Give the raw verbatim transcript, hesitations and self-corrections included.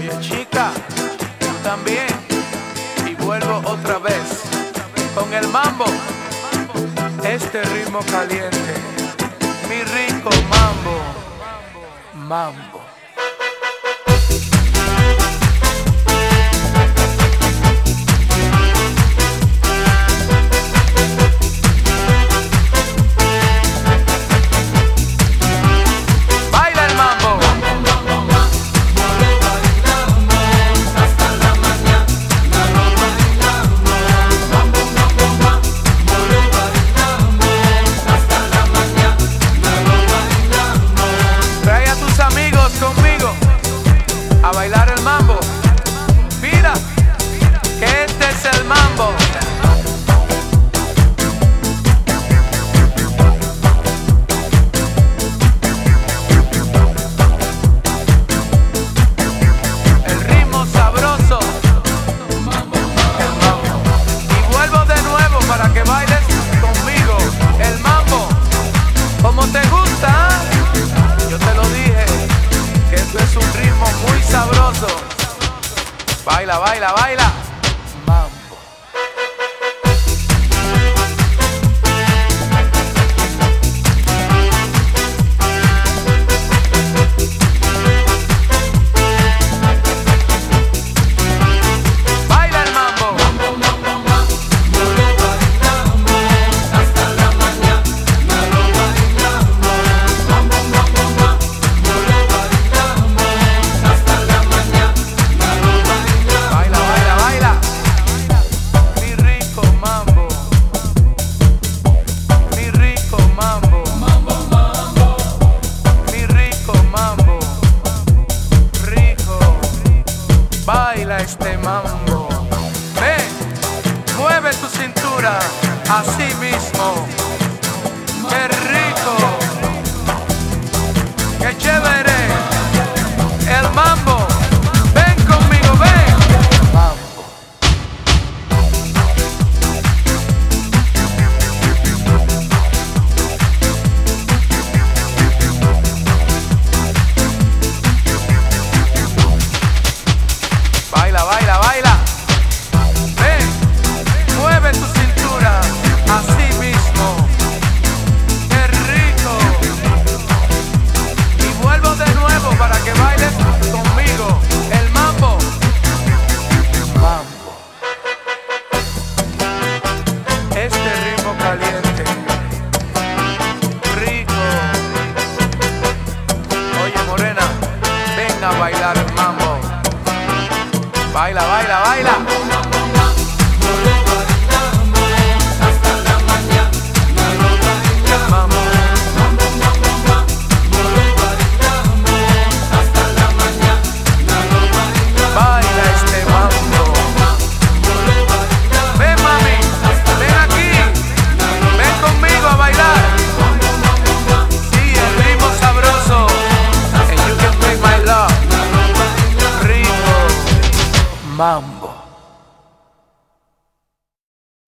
Oye chica, tú también. Y vuelvo otra vez con el mambo. Este ritmo caliente, mi rico mambo. Mambo. A bailar el mambo. Mira, que este es el mambo. El ritmo sabroso. El mambo. Y vuelvo de nuevo para que bailes conmigo. El mambo, como te gusta. Yo te lo dije, que esto es un ritmo muy sabroso. Baila, baila, baila. Mambo. Baila el mambo. Mambo, mambo, mambo, lo bailamos hasta la mañana, lo bailamos. Mambo, mambo, mambo, lo bailamos hasta la mañana, lo bailamos. Baila, baila, baila. Mi rico mambo. Mi rico mambo. Mambo, mambo. Mi rico mambo. Rico. Baila este mambo. Ven, mueve tu cintura así mismo. Qué rico. Qué chévere. El mambo. Ven conmigo, ven. Mambo. Baila, baila, baila. Ven, mueve tu cintura así mismo. Qué rico. Y vuelvo de nuevo para que bailes conmigo. El mambo. Mambo. Este ritmo caliente. Rico. Oye, morena, ven a bailar el mambo. Baila, baila, baila. Baila este mambo. Ven mami, ven aquí. Ven conmigo a bailar. Sí, el ritmo sabroso. And you can make my love. Rico. Mambo.